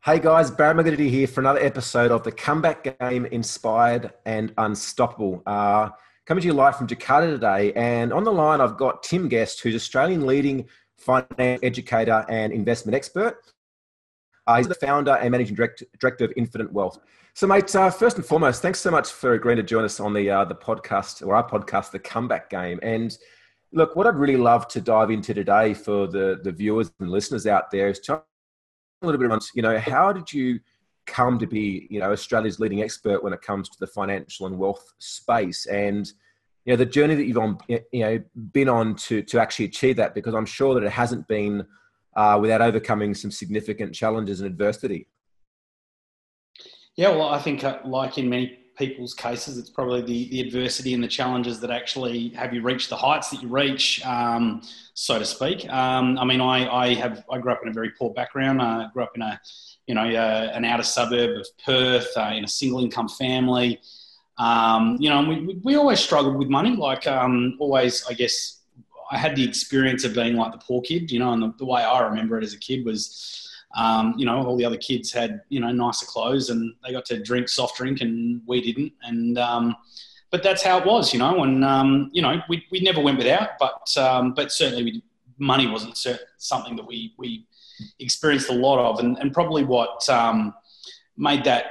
Hey guys, Barry McGinnity here for another episode of the Comeback Game Inspired and Unstoppable. Coming to you live from Jakarta today, and on the line I've got Tim Guest, who's Australian leading finance educator and investment expert. He's the founder and managing director of Infinite Wealth. So, mate, first and foremost, thanks so much for agreeing to join us on the podcast, or our podcast, The Comeback Game. And look, what I'd really love to dive into today for the viewers and listeners out there is to a little bit on, how did you come to be, Australia's leading expert when it comes to the financial and wealth space, and the journey that you've been on to actually achieve that, because I'm sure that it hasn't been without overcoming some significant challenges and adversity. Yeah, well, I think like in many people's cases, it's probably the adversity and the challenges that actually have you reach the heights that you reach, so to speak. I grew up in a very poor background. I grew up in an outer suburb of Perth, in a single income family. And we always struggled with money. Always, I guess, I had the experience of being like the poor kid, and the way I remember it as a kid was, all the other kids had, nicer clothes and they got to drink soft drink and we didn't. And, but that's how it was, and, we never went without, but certainly money wasn't something that we experienced a lot of. And probably what made that,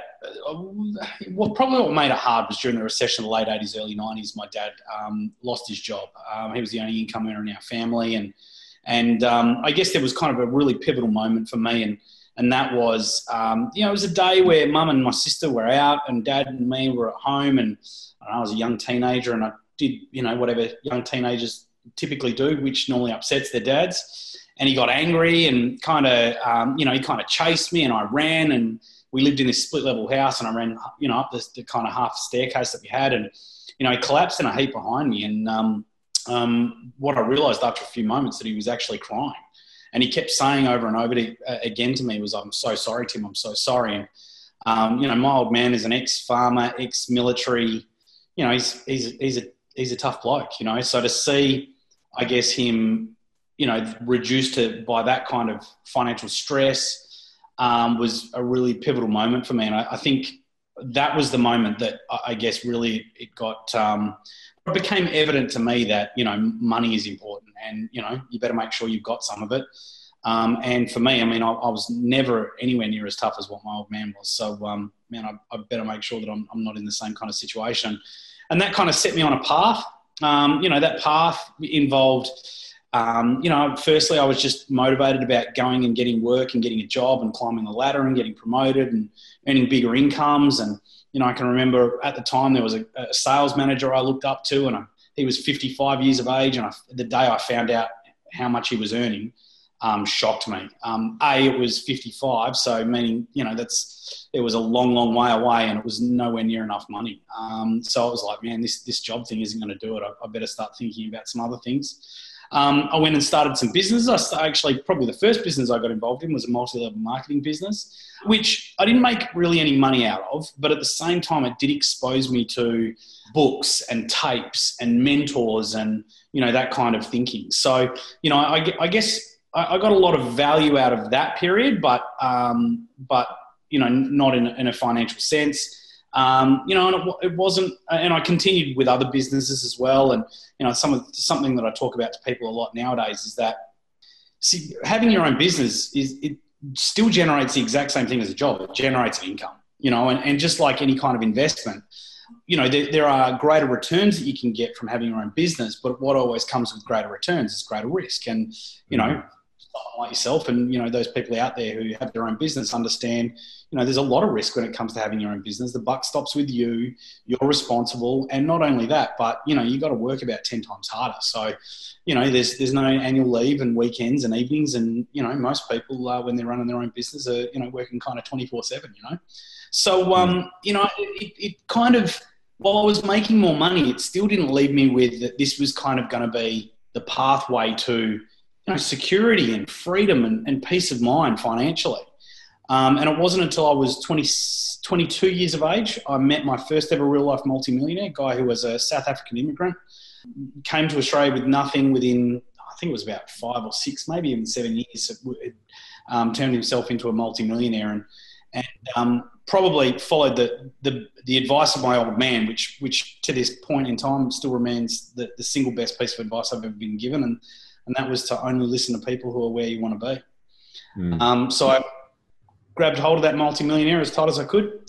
what made it hard was during the recession of the late 80s, early 90s, my dad lost his job. He was the only income earner in our family. And I guess there was kind of a really pivotal moment for me. And that was, it was a day where mum and my sister were out and dad and me were at home. And I was a young teenager and I did, whatever young teenagers typically do, which normally upsets their dads. And he got angry and he kind of chased me and I ran, and we lived in this split level house, and I ran, up the kind of half staircase that we had. And, he collapsed in a heap behind me. And, what I realised after a few moments that he was actually crying, and he kept saying over and over again to me was, "I'm so sorry, Tim, I'm so sorry." And my old man is an ex-farmer, ex-military. He's a tough bloke. So to see, I guess, him, reduced by that kind of financial stress was a really pivotal moment for me. And I think that was the moment that I guess really it became evident to me that, money is important and, you better make sure you've got some of it. And for me, I was never anywhere near as tough as what my old man was. So, I better make sure that I'm not in the same kind of situation. And that kind of set me on a path. That path involved, firstly, I was just motivated about going and getting work and getting a job and climbing the ladder and getting promoted and earning bigger incomes. And, I can remember at the time there was a sales manager I looked up to, and he was 55 years of age. And the day I found out how much he was earning, shocked me. It was 55, so meaning, it was a long, long way away and it was nowhere near enough money. So I was like, man, this job thing isn't going to do it. I better start thinking about some other things. I went and started some businesses. Probably the first business I got involved in was a multi-level marketing business, which I didn't make really any money out of, but at the same time, it did expose me to books and tapes and mentors and, that kind of thinking. So, I guess I got a lot of value out of that period, but not in a financial sense. And it wasn't, and I continued with other businesses as well. And, something that I talk about to people a lot nowadays is that, having your own business it still generates the exact same thing as a job. It generates an income, and just like any kind of investment, there are greater returns that you can get from having your own business, but what always comes with greater returns is greater risk. And, like yourself and, those people out there who have their own business understand, there's a lot of risk when it comes to having your own business. The buck stops with you. You're responsible. And not only that, but, you got to work about 10 times harder. So, there's no annual leave and weekends and evenings. And, most people, when they're running their own business are, working kind of 24/7, So, it kind of, while I was making more money, it still didn't leave me with that this was kind of going to be the pathway to, security and freedom and peace of mind financially. And it wasn't until I was 22 years of age, I met my first ever real life multimillionaire, guy who was a South African immigrant, came to Australia with nothing within, I think it was about 5 or 6, maybe even 7 years, turned himself into a multimillionaire. and probably followed the advice of my old man, which to this point in time still remains the single best piece of advice I've ever been given, and that was to only listen to people who are where you want to be. So I grabbed hold of that multimillionaire as tight as I could.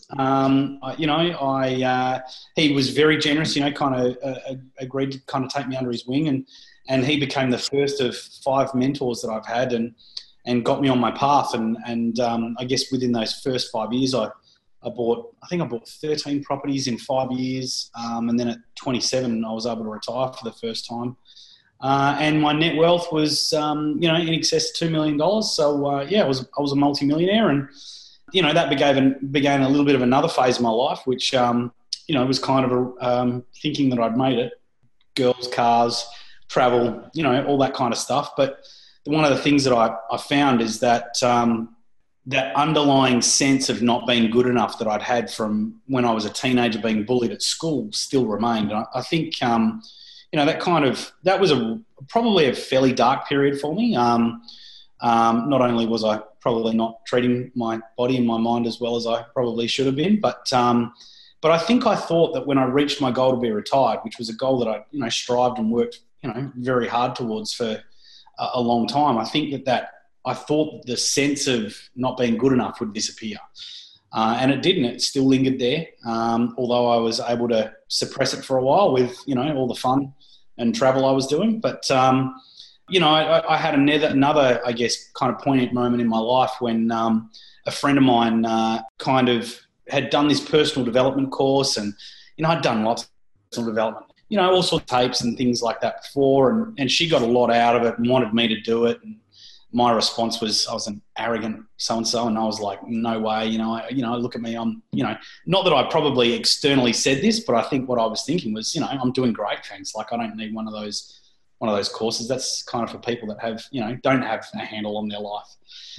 He was very generous, kind of agreed to kind of take me under his wing, and he became the first of 5 mentors that I've had, and got me on my path. And I guess within those first 5 years, I bought 13 properties in 5 years. And then at 27, I was able to retire for the first time. And my net wealth was, in excess of $2 million. So, I was a multimillionaire, and, that began a little bit of another phase of my life, which, was kind of thinking that I'd made it. Girls, cars, travel, all that kind of stuff. But one of the things that I found is that that underlying sense of not being good enough that I'd had from when I was a teenager being bullied at school still remained. And I think, that was probably a fairly dark period for me. Not only was I probably not treating my body and my mind as well as I probably should have been, but I think I thought that when I reached my goal to be retired, which was a goal that I, strived and worked, very hard towards for a long time, I think that I thought the sense of not being good enough would disappear. And it didn't. It still lingered there, although I was able to suppress it for a while with, all the fun and travel I was doing. But, I had another, I guess, kind of poignant moment in my life when a friend of mine kind of had done this personal development course, and, I'd done lots of personal development, all sorts of tapes and things like that before, and she got a lot out of it and wanted me to do it. And my response was, I was an arrogant so-and-so, and I was like, no way, look at me, I'm, not that I probably externally said this, but I think what I was thinking was, I'm doing great things. Like, I don't need one of those courses. That's kind of for people that have, don't have a handle on their life.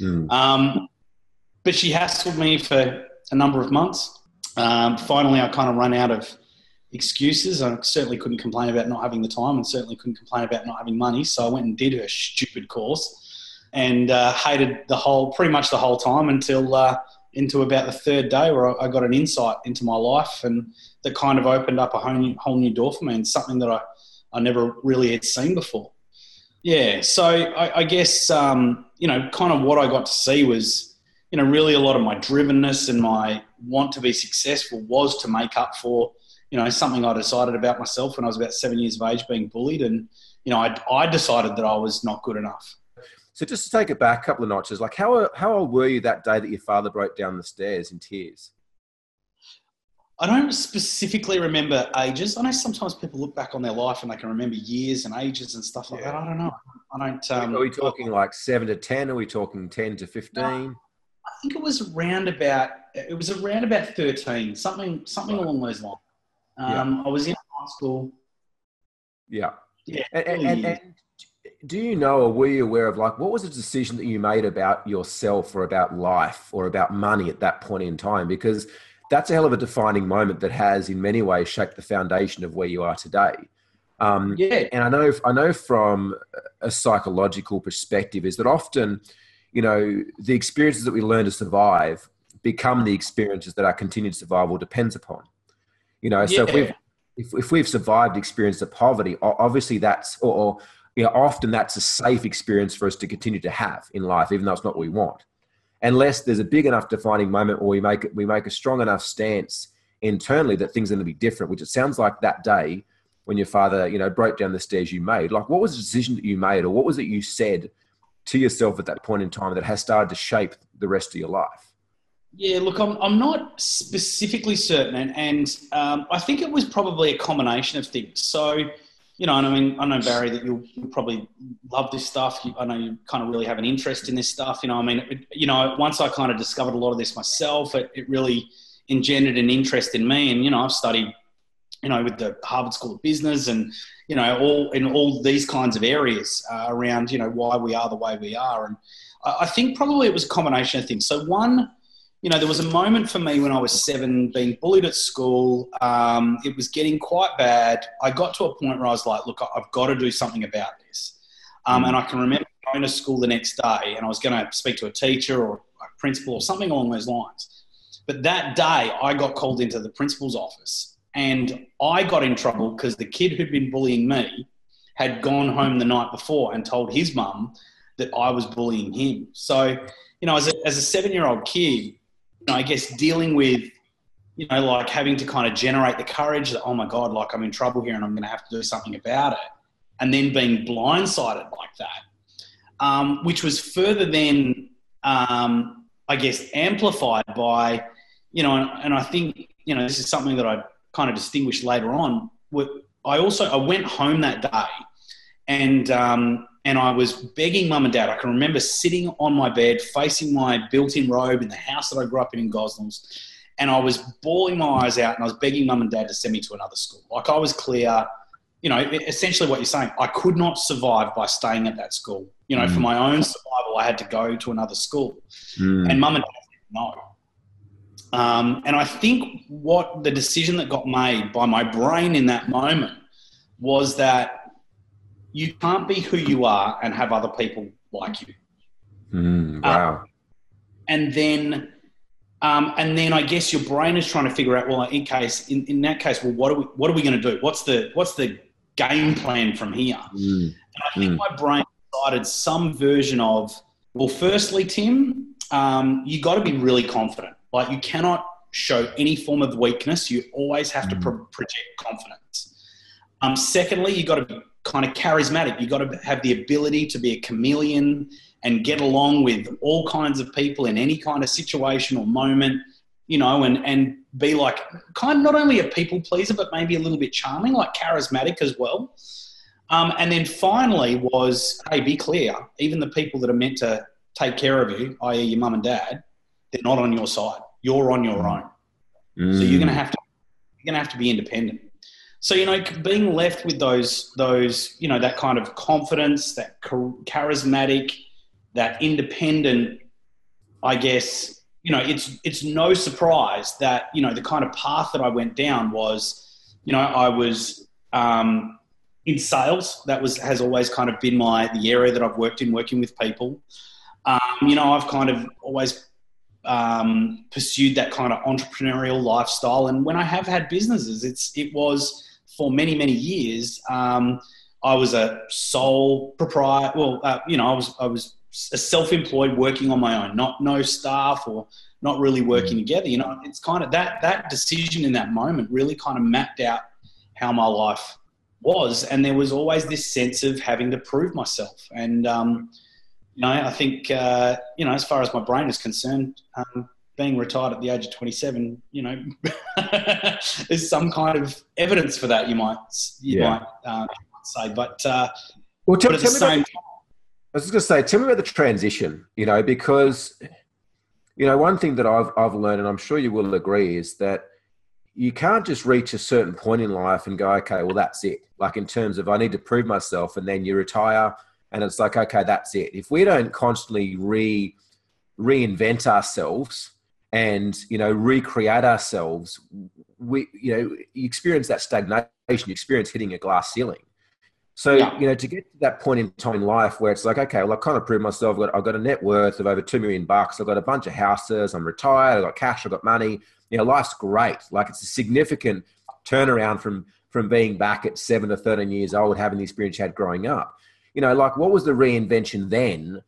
But she hassled me for a number of months. Finally, I kind of run out of excuses. I certainly couldn't complain about not having the time, and certainly couldn't complain about not having money. So I went and did her stupid course, and hated pretty much the whole time until into about the third day, where I got an insight into my life, and that kind of opened up a whole new door for me, and something that I never really had seen before. Yeah, so I guess, kind of what I got to see was, really a lot of my drivenness and my want to be successful was to make up for, something I decided about myself when I was about 7 years of age, being bullied. And, I decided that I was not good enough. So just to take it back a couple of notches, like how old were you that day that your father broke down the stairs in tears? I don't specifically remember ages. I know sometimes people look back on their life and they can remember years and ages and stuff like that. I don't know. I don't. Are we talking like 7 to 10? Are we talking 10 to 15? No, I think it was around about 13, something right along those lines. I was in high school. Yeah. Yeah. And do you know, or were you aware of, like, what was the decision that you made about yourself or about life or about money at that point in time? Because that's a hell of a defining moment that has in many ways shaped the foundation of where you are today. And I know from a psychological perspective is that often, the experiences that we learn to survive become the experiences that our continued survival depends upon. So if we've survived experience of poverty, obviously that's, often that's a safe experience for us to continue to have in life, even though it's not what we want. Unless there's a big enough defining moment where we make a strong enough stance internally that things are going to be different, which it sounds like that day when your father, broke down the stairs you made. Like, what was the decision that you made, or what was it you said to yourself at that point in time that has started to shape the rest of your life? Yeah, look, I'm not specifically certain, and I think it was probably a combination of things. So, and I know, Barry, that you'll probably love this stuff. I know you kind of really have an interest in this stuff. Once I kind of discovered a lot of this myself, it really engendered an interest in me. And, I've studied, with the Harvard School of Business and, all these kinds of areas around, why we are the way we are. And I think probably it was a combination of things. So one, there was a moment for me when I was 7 being bullied at school. It was getting quite bad. I got to a point where I was like, look, I've got to do something about this. And I can remember going to school the next day, and I was going to speak to a teacher, or I principal or something along those lines. But that day I got called into the principal's office and I got in trouble because the kid who'd been bullying me had gone home the night before and told his mum that I was bullying him. So, as a 7-year-old kid, I guess dealing with, like having to kind of generate the courage that, oh my God, like I'm in trouble here and I'm going to have to do something about it. And then being blindsided like that, which was further then, I guess, amplified by, and I think, this is something that I kind of distinguished later on. I went home that day and I was begging mum and dad. I can remember sitting on my bed facing my built-in robe in the house that I grew up in Gosnells, and I was bawling my eyes out and I was begging mum and dad to send me to another school. Like I was clear, essentially what you're saying, I could not survive by staying at that school. For my own survival, I had to go to another school. And mum and dad said no. And I think what the decision that got made by my brain in that moment was that you can't be who you are and have other people like you. Wow. And then I guess your brain is trying to figure out, well, in that case, well, what are we going to do? What's the game plan from here? And I think my brain decided some version of, well, firstly, Tim, you got to be really confident. Like you cannot show any form of weakness. You always have to project confidence. Secondly, you got to be kind of charismatic. You got to have the ability to be a chameleon and get along with all kinds of people in any kind of situation or moment, and be like kind of not only a people pleaser, but maybe a little bit charming, like charismatic as well. And then finally was, hey, be clear. Even the people that are meant to take care of you, i.e. your mum and dad, they're not on your side. You're on your own. So you're going to have to be independent. So, being left with those, that kind of confidence, that charismatic, that independent, I guess, it's no surprise that, the kind of path that I went down was, I was in sales. That has always kind of been the area that I've worked in, working with people. I've kind of always pursued that kind of entrepreneurial lifestyle. And when I have had businesses, it was for many, many years. I was a sole proprietor. Well, I was a self-employed, working on my own, no staff or not really working together. It's kind of that decision in that moment really kind of mapped out how my life was. And there was always this sense of having to prove myself. And, I think, as far as my brain is concerned, being retired at the age of 27, there's some kind of evidence for that, you might say. But tell at the same time, I was just going to say, tell me about the transition, because, one thing that I've learned, and I'm sure you will agree, is that you can't just reach a certain point in life and go, okay, well, that's it. Like in terms of I need to prove myself, and then you retire and it's like, okay, that's it. If we don't constantly reinvent ourselves and, recreate ourselves, you experience that stagnation, you experience hitting a glass ceiling. So, to get to that point in time in life where it's like, okay, well, I kind of proved myself. I've got a net worth of over $2 million. I've got a bunch of houses. I'm retired. I've got cash. I've got money. Life's great. Like it's a significant turnaround from being back at 7 to 13 years old, having the experience you had growing up. Like what was the reinvention then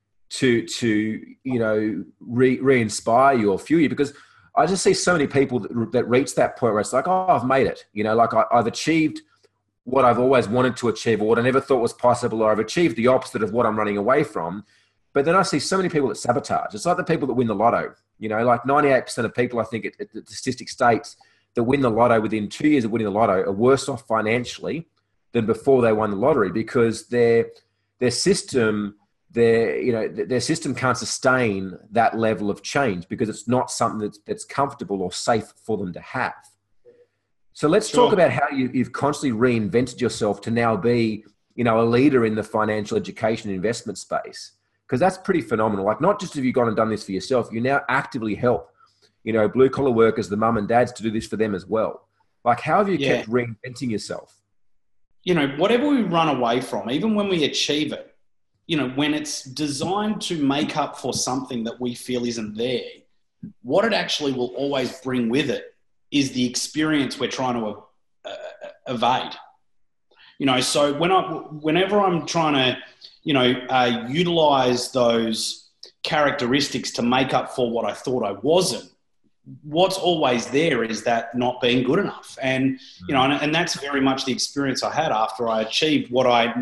to re-inspire you or fuel you? Because I just see so many people that reach that point where it's like, oh, I've made it. Like I've achieved what I've always wanted to achieve or what I never thought was possible, or I've achieved the opposite of what I'm running away from. But then I see so many people that sabotage. It's like the people that win the lotto. Like 98% of people, I think, at the statistic states that win the lotto within 2 years of winning the lotto are worse off financially than before they won the lottery, because their system can't sustain that level of change because it's not something that's comfortable or safe for them to have. So let's talk about how you've constantly reinvented yourself to now be, a leader in the financial education and investment space, because that's pretty phenomenal. Like not just have you gone and done this for yourself, you now actively help, blue collar workers, the mum and dads, to do this for them as well. Like how have you kept reinventing yourself? Whatever we run away from, even when we achieve it, when it's designed to make up for something that we feel isn't there, what it actually will always bring with it is the experience we're trying to evade. So whenever I'm trying to, utilize those characteristics to make up for what I thought I wasn't, what's always there is that not being good enough. And, and that's very much the experience I had after I achieved what I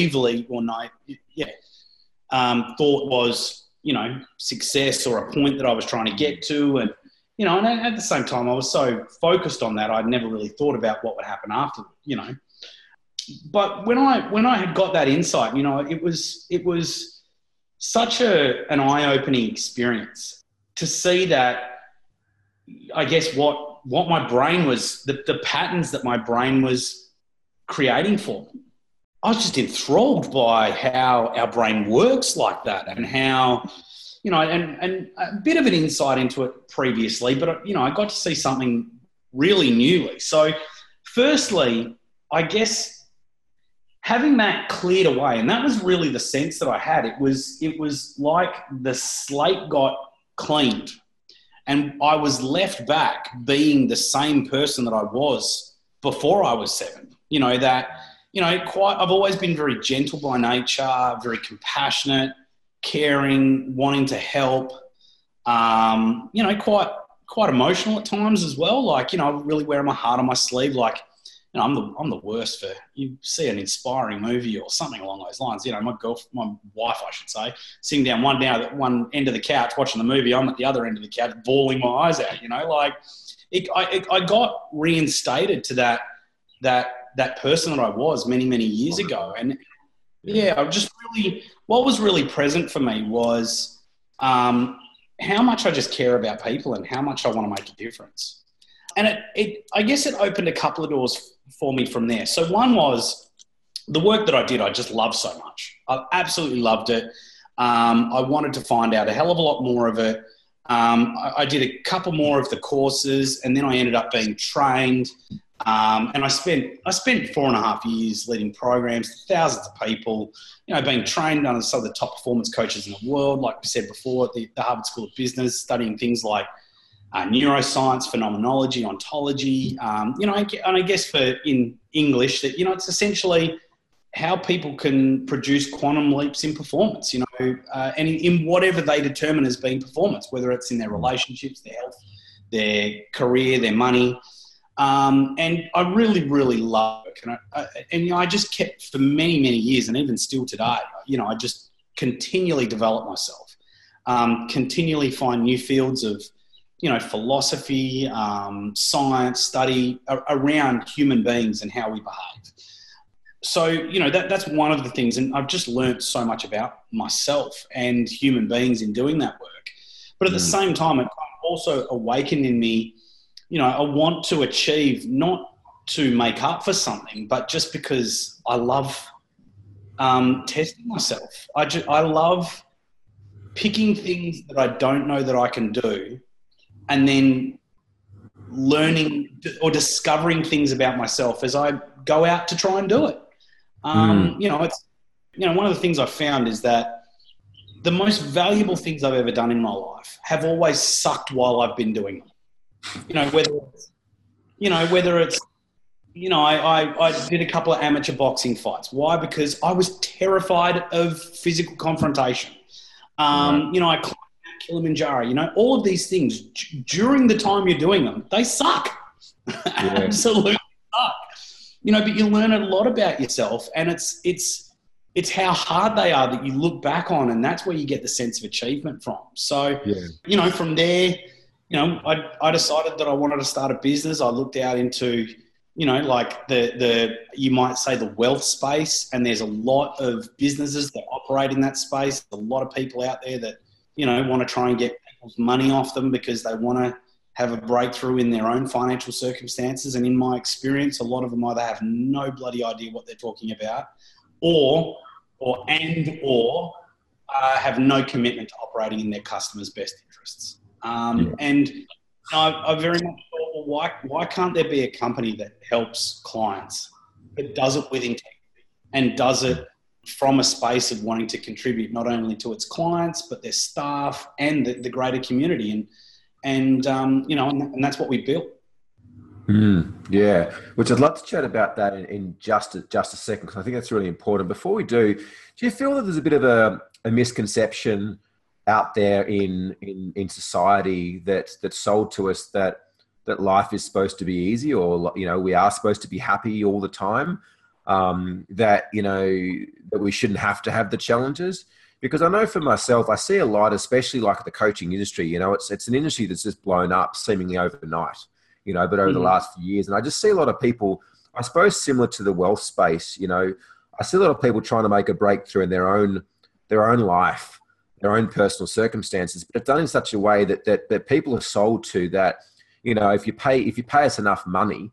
thought was, success or a point that I was trying to get to. And, and at the same time, I was so focused on that, I'd never really thought about what would happen after, But when I had got that insight, it was such an eye-opening experience to see that, I guess, what my brain was, the patterns that my brain was creating for me. I was just enthralled by how our brain works like that, and how, and a bit of an insight into it previously, but, I got to see something really newly. So firstly, I guess having that cleared away, and that was really the sense that I had. It was like the slate got cleaned and I was left back being the same person that I was before I was 7. I've always been very gentle by nature, very compassionate, caring, wanting to help, quite emotional at times as well. Really wearing my heart on my sleeve. I'm the worst for, you see an inspiring movie or something along those lines. My wife, I should say, sitting down one end of the couch watching the movie, I'm at the other end of the couch bawling my eyes out. I got reinstated to that person that I was many, many years ago. And I just really, what was really present for me was how much I just care about people and how much I want to make a difference. And I guess it opened a couple of doors for me from there. So one was the work that I did, I just loved so much. I absolutely loved it. I wanted to find out a hell of a lot more of it. I did a couple more of the courses, and then I ended up being trained. And I spent 4.5 years leading programs, thousands of people, being trained under some of the top performance coaches in the world, like we said before, at the Harvard School of Business, studying things like neuroscience, phenomenology, ontology, and I guess in English that, it's essentially how people can produce quantum leaps in performance, and in whatever they determine as being performance, whether it's in their relationships, their health, their career, their money. And I really, really love it. And I just kept for many, many years, and even still today, I just continually develop myself, continually find new fields of, philosophy, science, study around human beings and how we behave. So, that's one of the things. And I've just learned so much about myself and human beings in doing that work. But at the same time, it also awakened in me, I want to achieve, not to make up for something, but just because I love testing myself. I love picking things that I don't know that I can do, and then learning or discovering things about myself as I go out to try and do it. It's, one of the things I've found is that the most valuable things I've ever done in my life have always sucked while I've been doing them. Whether it's, I did a couple of amateur boxing fights. Why? Because I was terrified of physical confrontation. I climbed Kilimanjaro, all of these things during the time you're doing them, they suck. Absolutely suck. But you learn a lot about yourself, and it's how hard they are that you look back on, and that's where you get the sense of achievement from. So, from there, I decided that I wanted to start a business. I looked out into, like the you might say the wealth space, and there's a lot of businesses that operate in that space. A lot of people out there that, want to try and get people's money off them because they want to have a breakthrough in their own financial circumstances. And in my experience, a lot of them either have no bloody idea what they're talking about, or have no commitment to operating in their customers' best interests. And I very much thought, well, why can't there be a company that helps clients, but does it with integrity and does it from a space of wanting to contribute not only to its clients, but their staff and the greater community. And that's what we built. Yeah, which I'd love to chat about that in just a second, because I think that's really important. Before we do you feel that there's a bit of a misconception out there in society that's sold to us that life is supposed to be easy, or we are supposed to be happy all the time, that we shouldn't have to have the challenges? Because I know for myself, I see a lot, especially like the coaching industry. It's an industry that's just blown up seemingly overnight. But over the last few years, and I just see a lot of people, I suppose similar to the wealth space, I see a lot of people trying to make a breakthrough in their own life, their own personal circumstances, but it's done in such a way that people are sold to that, if you pay us enough money,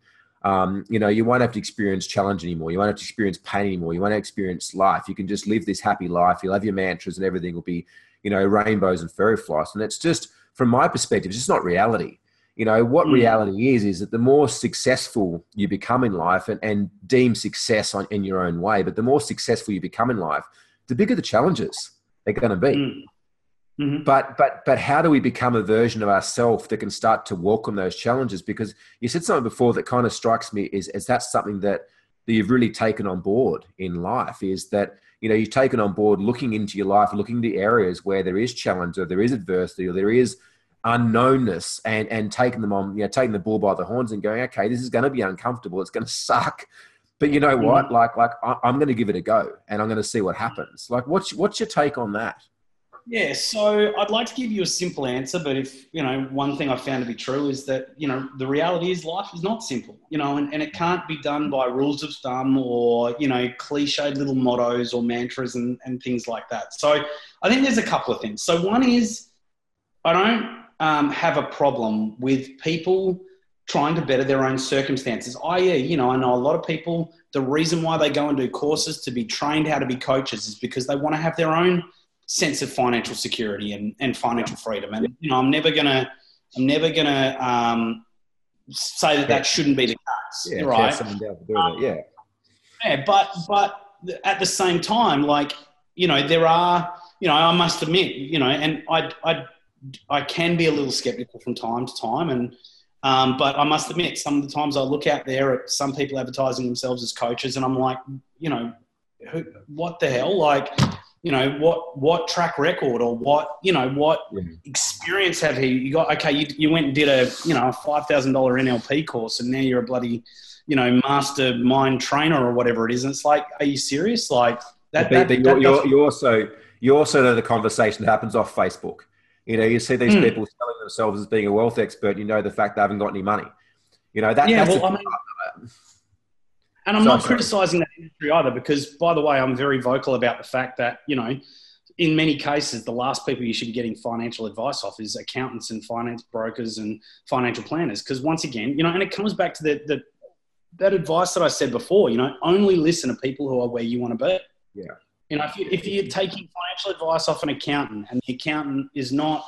you won't have to experience challenge anymore. You won't have to experience pain anymore. You won't experience life. You can just live this happy life. You'll have your mantras and everything will be, rainbows and fairy floss. And it's just, from my perspective, it's just not reality. What reality is that the more successful you become in life and deem success in your own way, but the more successful you become in life, the bigger the challenges they're going to be. Mm-hmm. But how do we become a version of ourselves that can start to welcome those challenges? Because you said something before that kind of strikes me is that's something that you've really taken on board in life, is that, you've taken on board looking into your life, looking into areas where there is challenge or there is adversity or there is unknownness, and taking them on, taking the bull by the horns and going, okay, this is going to be uncomfortable. It's going to suck. But you know what? Like I'm going to give it a go and I'm going to see what happens. Like, what's your take on that? Yeah, so I'd like to give you a simple answer, but if, one thing I've found to be true is that, the reality is life is not simple, and it can't be done by rules of thumb or, cliched little mottos or mantras and things like that. So I think there's a couple of things. So one is, I don't have a problem with people trying to better their own circumstances. I know a lot of people, the reason why they go and do courses to be trained how to be coaches is because they want to have their own sense of financial security and financial freedom. And, I'm never gonna say that shouldn't be the case. Yeah, right? Yeah, but at the same time, there are, I must admit, and I can be a little skeptical from time to time, and but I must admit, some of the times I look out there at some people advertising themselves as coaches, and I'm like, what the hell? What track record or what experience have you got? Okay, you went and did a $5,000 NLP course, and now you're a bloody master mind trainer or whatever it is. And it's like, are you serious? Like that. You also know the conversation that happens off Facebook. You see these people selling themselves as being a wealth expert. The fact they haven't got any money. And I'm not criticising that industry either, because, by the way, I'm very vocal about the fact that, in many cases, the last people you should be getting financial advice off is accountants and finance brokers and financial planners. Because once again, and it comes back to that advice that I said before, only listen to people who are where you want to be. Yeah. If you're taking financial advice off an accountant and the accountant is not,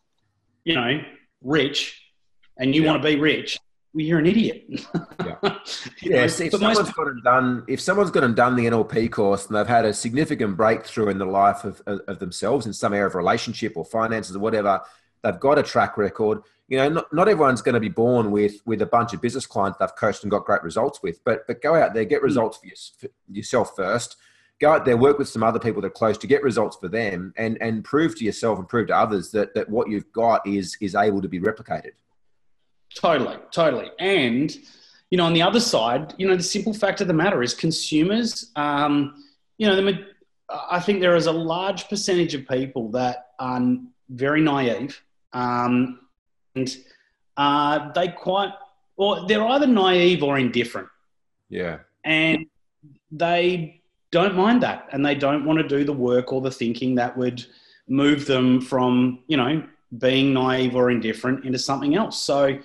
rich, and you want to be rich, well, you're an idiot. Yeah. If someone's gone and done the NLP course and they've had a significant breakthrough in the life of themselves in some area of relationship or finances or whatever, they've got a track record. Not everyone's going to be born with a bunch of business clients they've coached and got great results with, but go out there, get results for yourself first. Go out there, work with some other people that are close to get results for them, and prove to yourself and prove to others that what you've got is able to be replicated. Totally. And, on the other side, the simple fact of the matter is consumers, I think there is a large percentage of people that are very naive, and they're either naive or indifferent. Yeah. And they don't mind that, and they don't want to do the work or the thinking that would move them from, being naive or indifferent into something else. So,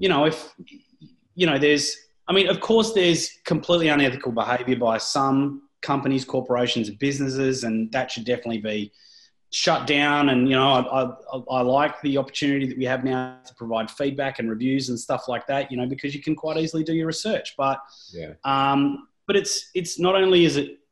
of course there's completely unethical behavior by some companies, corporations, and businesses, and that should definitely be shut down. And, I like the opportunity that we have now to provide feedback and reviews and stuff like that, because you can quite easily do your research. But, but it's not only is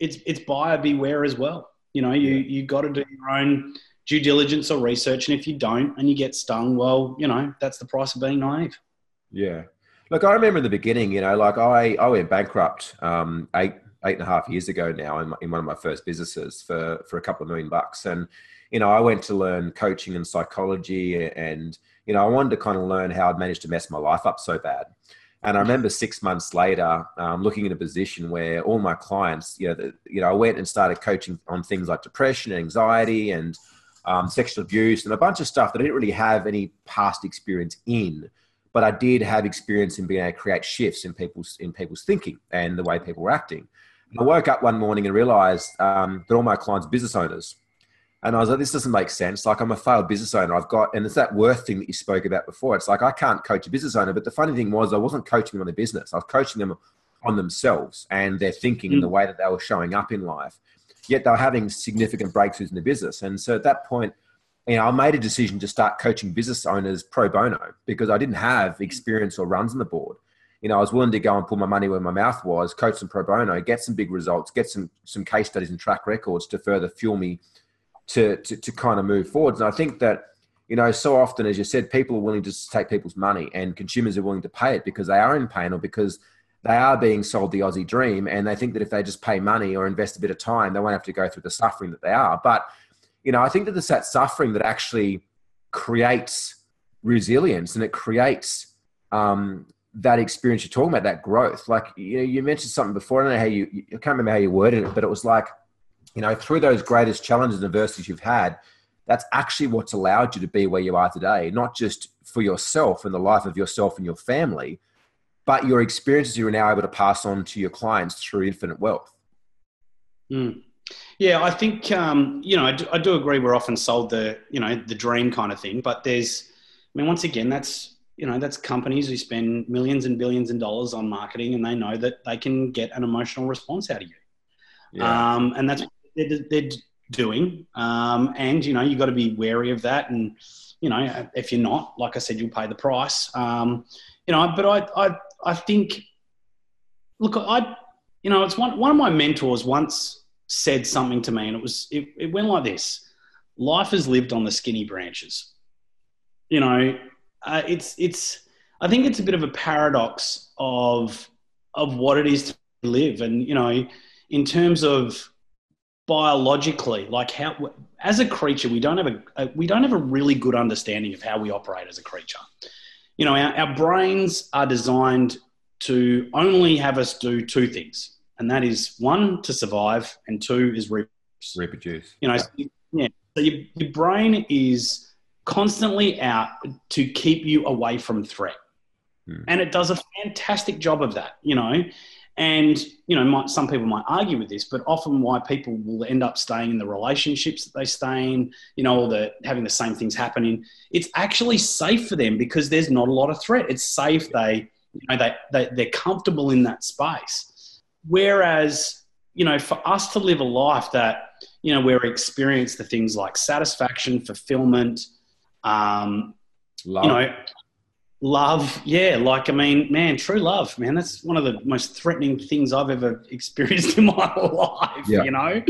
it's buyer beware as well. You got to do your own due diligence or research. And if you don't and you get stung, well, that's the price of being naive. Yeah. Look, I remember in the beginning, like I went bankrupt 8.5 years ago now in one of my first businesses for a couple of $1 million. And, I went to learn coaching and psychology and, I wanted to kind of learn how I'd managed to mess my life up so bad. And I remember 6 months later, looking in a position where all my clients, I went and started coaching on things like depression, anxiety, and sexual abuse, and a bunch of stuff that I didn't really have any past experience in, but I did have experience in being able to create shifts in people's thinking and the way people were acting. And I woke up one morning and realized that all my clients are business owners. And I was like, this doesn't make sense. Like, I'm a failed business owner. And it's that worth thing that you spoke about before. It's like, I can't coach a business owner. But the funny thing was, I wasn't coaching them on their business. I was coaching them on themselves and their thinking and the way that they were showing up in life. Yet they were having significant breakthroughs in the business. And so at that point, I made a decision to start coaching business owners pro bono because I didn't have experience or runs on the board. I was willing to go and put my money where my mouth was, coach them pro bono, get some big results, get some case studies and track records to further fuel me to kind of move forward. And I think that, so often, as you said, people are willing to take people's money and consumers are willing to pay it because they are in pain or because they are being sold the Aussie dream. And they think that if they just pay money or invest a bit of time, they won't have to go through the suffering that they are. But, I think that it's that suffering that actually creates resilience and it creates that experience you're talking about, that growth. Like, you mentioned something before. I don't know how I can't remember how you worded it, but it was like, through those greatest challenges and adversities you've had, that's actually what's allowed you to be where you are today, not just for yourself and the life of yourself and your family, but your experiences you are now able to pass on to your clients through infinite wealth. Yeah, I think, I do agree we're often sold the dream kind of thing, but once again, that's companies who spend millions and billions of dollars on marketing and they know that they can get an emotional response out of you. Yeah. And that's what they're doing. And, you got to be wary of that. And, if you're not, like I said, you'll pay the price. But I think, look, it's one of my mentors once said something to me and it went like this: life is lived on the skinny branches. I think it's a bit of a paradox of what it is to live. And, in terms of biologically, like how, as a creature, we don't have a really good understanding of how we operate as a creature. Our brains are designed to only have us do two things, and that is one, to survive, and two is reproduce. So your brain is constantly out to keep you away from threat, and it does a fantastic job of that. And, some people might argue with this, but often why people will end up staying in the relationships that they stay in, or having the same things happening, it's actually safe for them because there's not a lot of threat. It's safe. They're comfortable in that space. Whereas, for us to live a life that, where we experience the things like satisfaction, fulfillment, love, yeah. True love, man. That's one of the most threatening things I've ever experienced in my life. Yeah.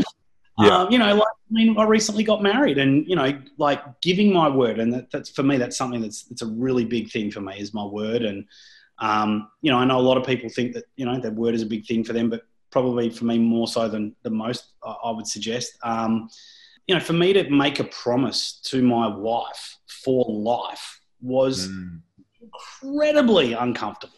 I recently got married, and giving my word, and that's for me. That's something it's a really big thing for me, is my word. And I know a lot of people think that their word is a big thing for them, but probably for me more so than the most. I would suggest, for me to make a promise to my wife for life was incredibly uncomfortable,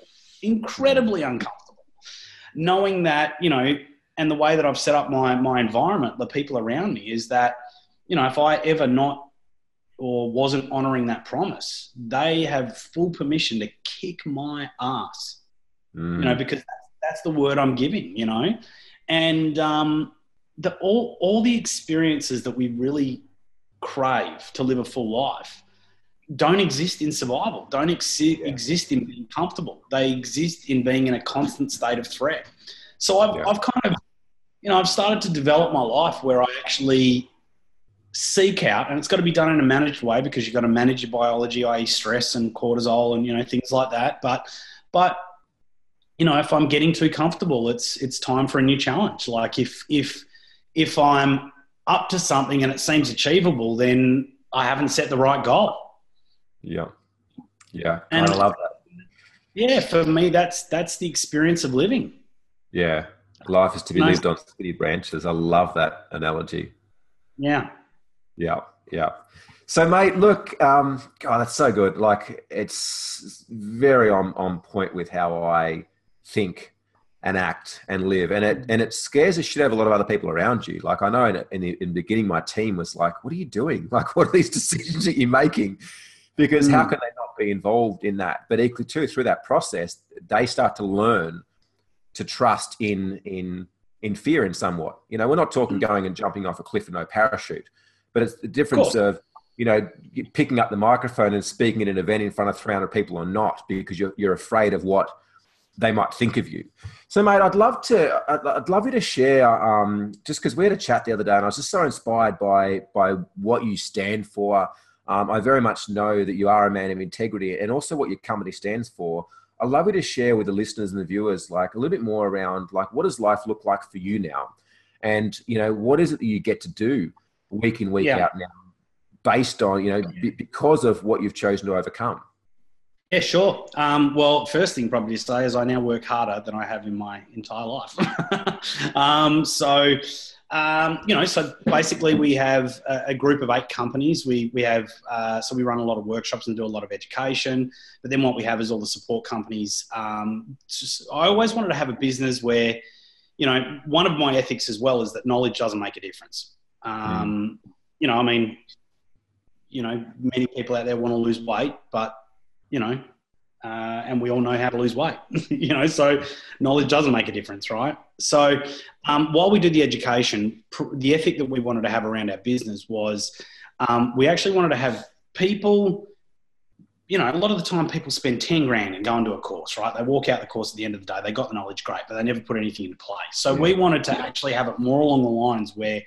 knowing that, and the way that I've set up my environment, the people around me, is that, if I ever not or wasn't honoring that promise, they have full permission to kick my ass, because that's the word I'm giving, and all the experiences that we really crave to live a full life don't exist in survival, don't exist in being comfortable. They exist in being in a constant state of threat. So I've kind of, I've started to develop my life where I actually seek out, and it's got to be done in a managed way because you've got to manage your biology, i.e. stress and cortisol and, things like that. But if I'm getting too comfortable, it's time for a new challenge. Like if I'm up to something and it seems achievable, then I haven't set the right goal. Yeah. Yeah. And I love that. yeah, for me, that's the experience of living. Yeah. Life is to be No, lived on skinny branches. I love that analogy. yeah, Yeah. Yeah. So, mate, look, God, that's so good. Like, it's very on point with how I think and act and live, and it scares the shit out of a lot of other people around you. Like, I know in the beginning, my team was like, "What are you doing? Like, what are these decisions that you're making?" Because how can they not be involved in that? But equally too, through that process, they start to learn to trust in fear in somewhat. We're not talking going and jumping off a cliff with no parachute, but it's the difference of picking up the microphone and speaking at an event in front of 300 people or not, because you're afraid of what they might think of you. So, mate, I'd love you to share, just because we had a chat the other day and I was just so inspired by what you stand for. I very much know that you are a man of integrity, and also what your company stands for. I'd love you to share with the listeners and the viewers, like, a little bit more around, like, what does life look like for you now? And, what is it that you get to do week in, week out now, based on, because of what you've chosen to overcome? Yeah, sure. Well, first thing probably to say is I now work harder than I have in my entire life. So basically we have a group of 8 companies. We have, so we run a lot of workshops and do a lot of education, but then what we have is all the support companies. I always wanted to have a business where, one of my ethics as well is that knowledge doesn't make a difference. Many people out there want to lose weight, but and we all know how to lose weight, so knowledge doesn't make a difference, right? So while we did the education, the ethic that we wanted to have around our business was we actually wanted to have people, a lot of the time people spend 10 grand and go into a course, right? They walk out the course at the end of the day, they got the knowledge, great, but they never put anything into play. So we wanted to actually have it more along the lines where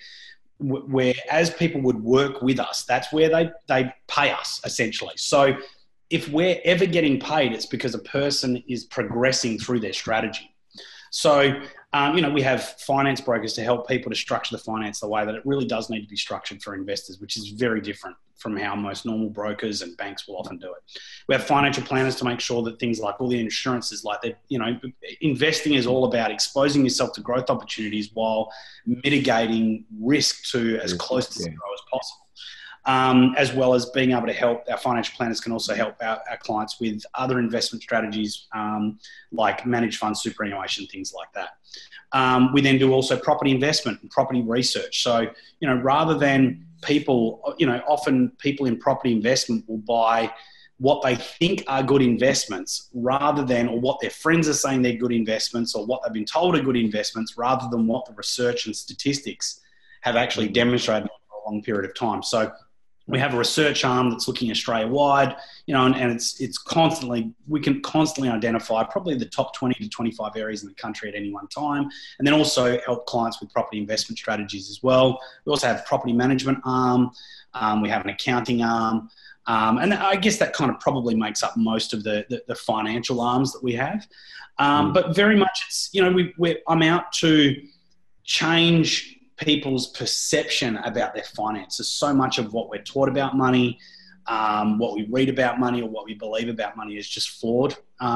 as people would work with us, that's where they pay us essentially. So if we're ever getting paid, it's because a person is progressing through their strategy. So, we have finance brokers to help people to structure the finance the way that it really does need to be structured for investors, which is very different from how most normal brokers and banks will often do it. We have financial planners to make sure that things like all the insurances, like that, investing is all about exposing yourself to growth opportunities while mitigating risk to as close to zero as possible. As well as being able to help, our financial planners can also help our clients with other investment strategies, like managed fund superannuation, things like that. We then do also property investment and property research. So, rather than people, often people in property investment will buy what they think are good investments or what their friends are saying they're good investments or what they've been told are good investments, rather than what the research and statistics have actually demonstrated over a long period of time. So we have a research arm that's looking Australia-wide, and it's constantly, we can constantly identify probably the top 20 to 25 areas in the country at any one time, and then also help clients with property investment strategies as well. We also have a property management arm. We have an accounting arm. And I guess that kind of probably makes up most of the financial arms that we have. But very much it's, I'm out to change people's perception about their finances. So much of what we're taught about money, what we read about money, or what we believe about money is just flawed.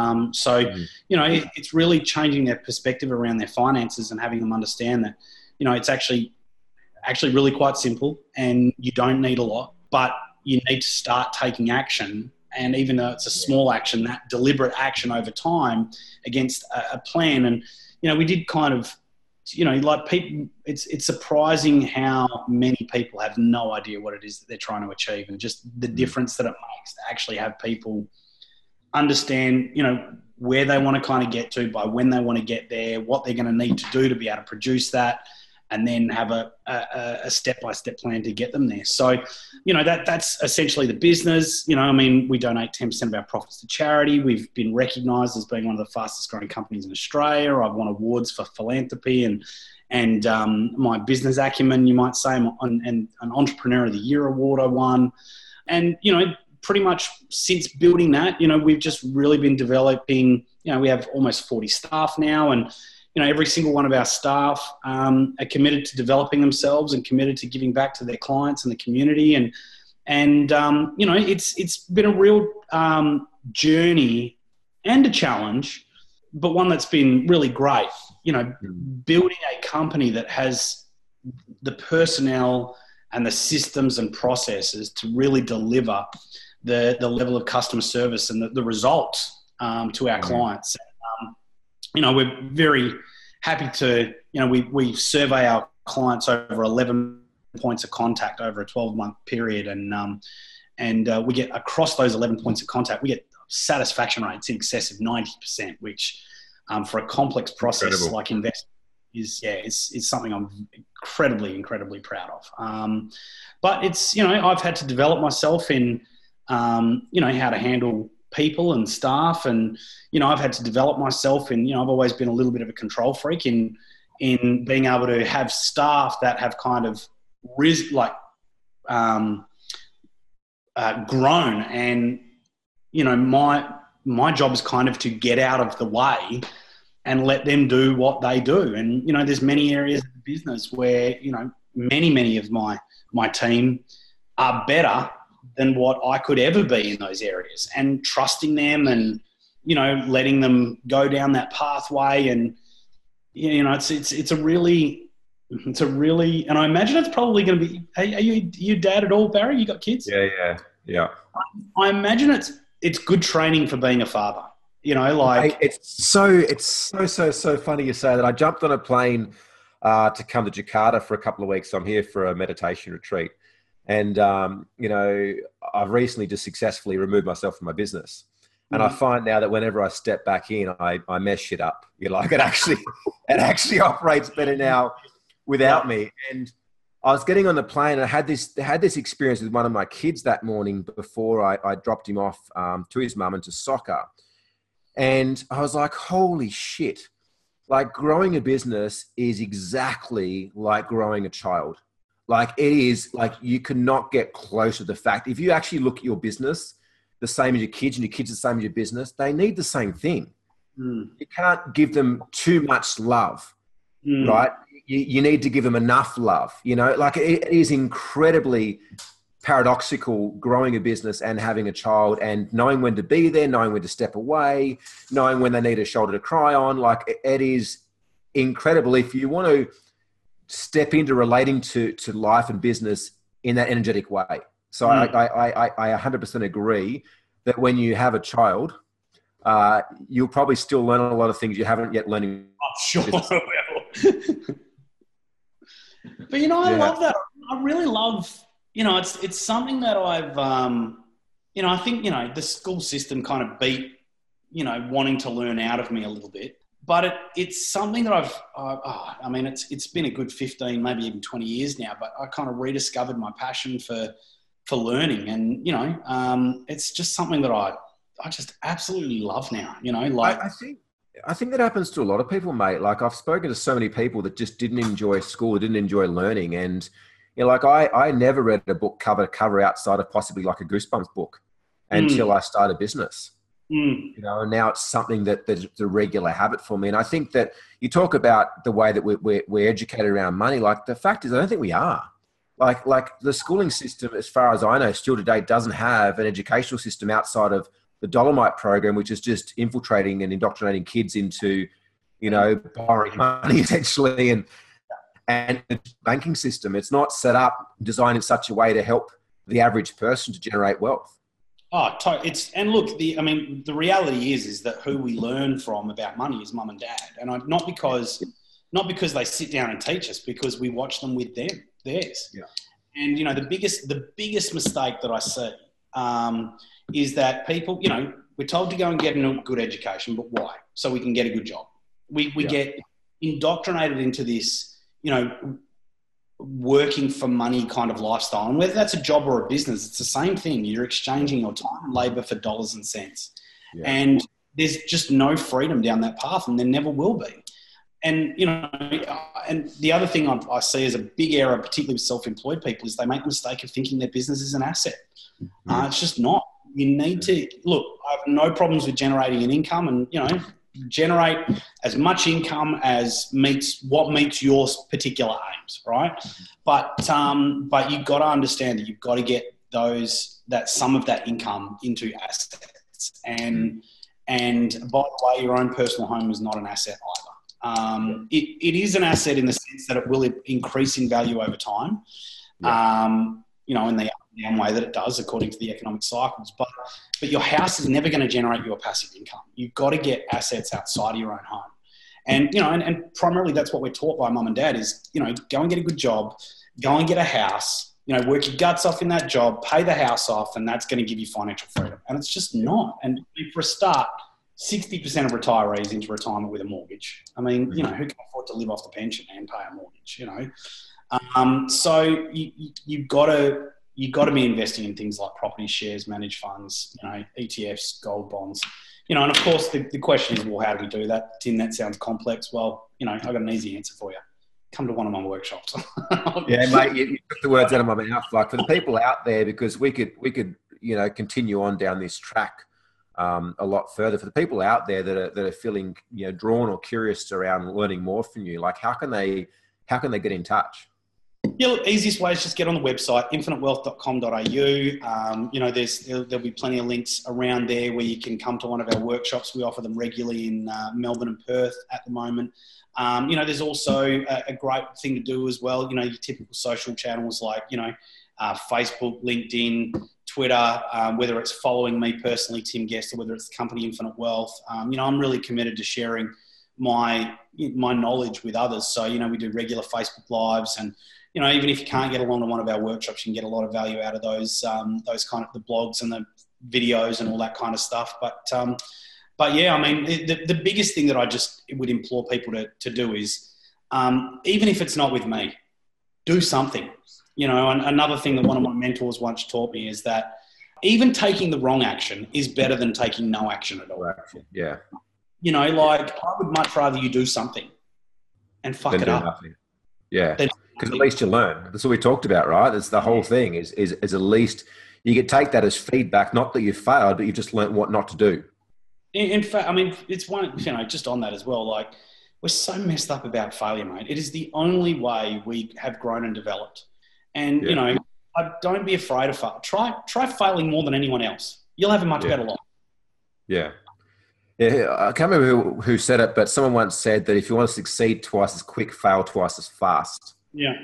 It's really changing their perspective around their finances and having them understand that, it's actually really quite simple and you don't need a lot, but you need to start taking action. And even though it's a small action, that deliberate action over time against a plan. And, we did kind of, like people, it's surprising how many people have no idea what it is that they're trying to achieve, and just the difference that it makes to actually have people understand, where they want to kind of get to, by when they want to get there, what they're going to need to do to be able to produce that, and then have a step-by-step plan to get them there. So, that's essentially the business. We donate 10% of our profits to charity. We've been recognised as being one of the fastest growing companies in Australia. I've won awards for philanthropy and my business acumen, you might say, and an Entrepreneur of the Year award I won. And, pretty much since building that, we've just really been developing we have almost 40 staff now, and every single one of our staff are committed to developing themselves and committed to giving back to their clients and the community. And it's been a real journey and a challenge, but one that's been really great. Building a company that has the personnel and the systems and processes to really deliver the level of customer service and the results to our clients. We're very happy to, we survey our clients over 11 points of contact over a 12-month period. And we get across those 11 points of contact, we get satisfaction rates in excess of 90%, which for a complex process Incredible. Like investment is something I'm incredibly proud of. But it's, I've had to develop myself in, how to handle people and staff, and I've had to develop myself in, I've always been a little bit of a control freak in being able to have staff that have kind of grown, and my job is kind of to get out of the way and let them do what they do. And there's many areas of the business where many of my team are better than what I could ever be in those areas, and trusting them and, letting them go down that pathway. And, it's a really, and I imagine it's probably going to be, are you dad at all, Barry? You got kids? Yeah. I imagine it's good training for being a father, It's so funny you say that. I jumped on a plane to come to Jakarta for a couple of weeks. So I'm here for a meditation retreat. And, I've recently just successfully removed myself from my business. And I find now that whenever I step back in, I mess shit up. It actually operates better now without me. And I was getting on the plane, and I had this experience with one of my kids that morning before I dropped him off to his mum and to soccer. And I was like, holy shit. Like, growing a business is exactly like growing a child. Like, it is like, you cannot get close to the fact. If you actually look at your business the same as your kids, and your kids the same as your business, they need the same thing. You can't give them too much love, right? You need to give them enough love. Like, it is incredibly paradoxical growing a business and having a child, and knowing when to be there, knowing when to step away, knowing when they need a shoulder to cry on. Like, it is incredible if you want to step into relating to life and business in that energetic way. So I 100% agree that when you have a child, you'll probably still learn a lot of things you haven't yet learned. I'm sure I will. But I love that. I really love, it's something that I've, I think, the school system kind of beat, wanting to learn out of me a little bit. But it's something that it's been a good 15, maybe even 20 years now, but I kind of rediscovered my passion for learning. And, it's just something that I just absolutely love now, I think that happens to a lot of people, mate. Like, I've spoken to so many people that just didn't enjoy school, didn't enjoy learning. And, I never read a book cover to cover outside of possibly like a Goosebumps book until I started business. And now it's something that's a regular habit for me. And I think that you talk about the way that we're educated around money. Like, the fact is, I don't think we are. Like the schooling system, as far as I know, still today doesn't have an educational system outside of the Dolomite program, which is just infiltrating and indoctrinating kids into, borrowing money essentially, and the banking system. It's not set up, designed in such a way to help the average person to generate wealth. Oh, and look, the reality is that who we learn from about money is mum and dad, and not because they sit down and teach us, because we watch them with theirs. Yeah. And the biggest mistake that I see is that people, we're told to go and get a good education, but why? So we can get a good job. We get indoctrinated into this, working for money kind of lifestyle. And whether that's a job or a business, it's the same thing. You're exchanging your time and labor for dollars and cents. Yeah. And there's just no freedom down that path, and there never will be. And, and the other thing I see as a big error, particularly with self-employed people, is they make the mistake of thinking their business is an asset. It's just not. You need to look. I have no problems with generating an income, and generate as much income as meets your particular aims, right? But you've got to understand that you've got to get some of that income into assets, and by the way, your own personal home is not an asset either. It is an asset in the sense that it will increase in value over time. In the down way that it does according to the economic cycles. But your house is never going to generate you a passive income. You've got to get assets outside of your own home. And, and primarily that's what we're taught by mum and dad is, go and get a good job, go and get a house, work your guts off in that job, pay the house off, and that's going to give you financial freedom. And it's just not. And for a start, 60% of retirees into retirement with a mortgage. I mean, who can afford to live off the pension and pay a mortgage, So you've got to be investing in things like property, shares, managed funds, ETFs, gold bonds, and of course the question is, well, how do we do that? Tim, that sounds complex. Well, I've got an easy answer for you. Come to one of my workshops. Yeah, mate, you took the words out of my mouth. Like for the people out there, because we could, continue on down this track a lot further. For the people out there that are feeling, drawn or curious around learning more from you, like how can they get in touch? Yeah, easiest way is just get on the website, infinitewealth.com.au. There'll be plenty of links around there where you can come to one of our workshops. We offer them regularly in Melbourne and Perth at the moment. There's also a great thing to do as well. Your typical social channels like, Facebook, LinkedIn, Twitter, whether it's following me personally, Tim Guest, or whether it's the company Infinite Wealth. I'm really committed to sharing my knowledge with others. So, we do regular Facebook Lives and, even if you can't get along to one of our workshops, you can get a lot of value out of those kind of the blogs and the videos and all that kind of stuff. But yeah, I mean, the biggest thing that I just would implore people to do is, even if it's not with me, do something. And another thing that one of my mentors once taught me is that even taking the wrong action is better than taking no action at all. Yeah. I would much rather you do something and fuck it up. Nothing. Yeah. Because at least you learn. That's what we talked about, right? It's the whole thing is at least you could take that as feedback, not that you failed, but you've just learned what not to do. In fact, I mean, it's one, just on that as well, like we're so messed up about failure, mate. It is the only way we have grown and developed. And, don't be afraid of fail. Try failing more than anyone else. You'll have a much better life. Yeah. Yeah, I can't remember who said it, but someone once said that if you want to succeed twice as quick, fail twice as fast. Yeah.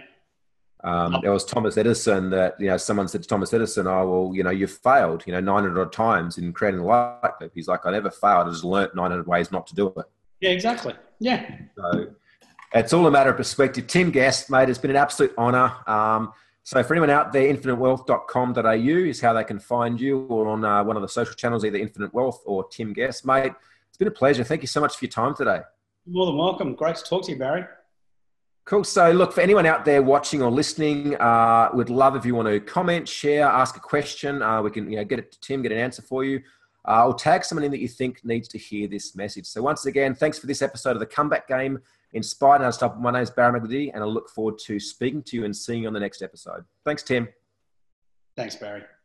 There was Thomas Edison that, someone said to Thomas Edison, oh, well, you've failed, 900 times in creating a light bulb. He's like, I never failed. I just learnt 900 ways not to do it. Yeah, exactly. Yeah. So it's all a matter of perspective. Tim Guest, mate, it's been an absolute honour. So for anyone out there, infinitewealth.com.au is how they can find you, or on one of the social channels, either Infinite Wealth or Tim Guest. Mate, it's been a pleasure. Thank you so much for your time today. You're more than welcome. Great to talk to you, Barry. Cool. So look, for anyone out there watching or listening, we'd love if you want to comment, share, ask a question. We can get it to Tim, get an answer for you, or tag someone in that you think needs to hear this message. So once again, thanks for this episode of The Comeback Game, Inspired and Unstoppable. My name is Barry McGee, and I look forward to speaking to you and seeing you on the next episode. Thanks, Tim. Thanks, Barry.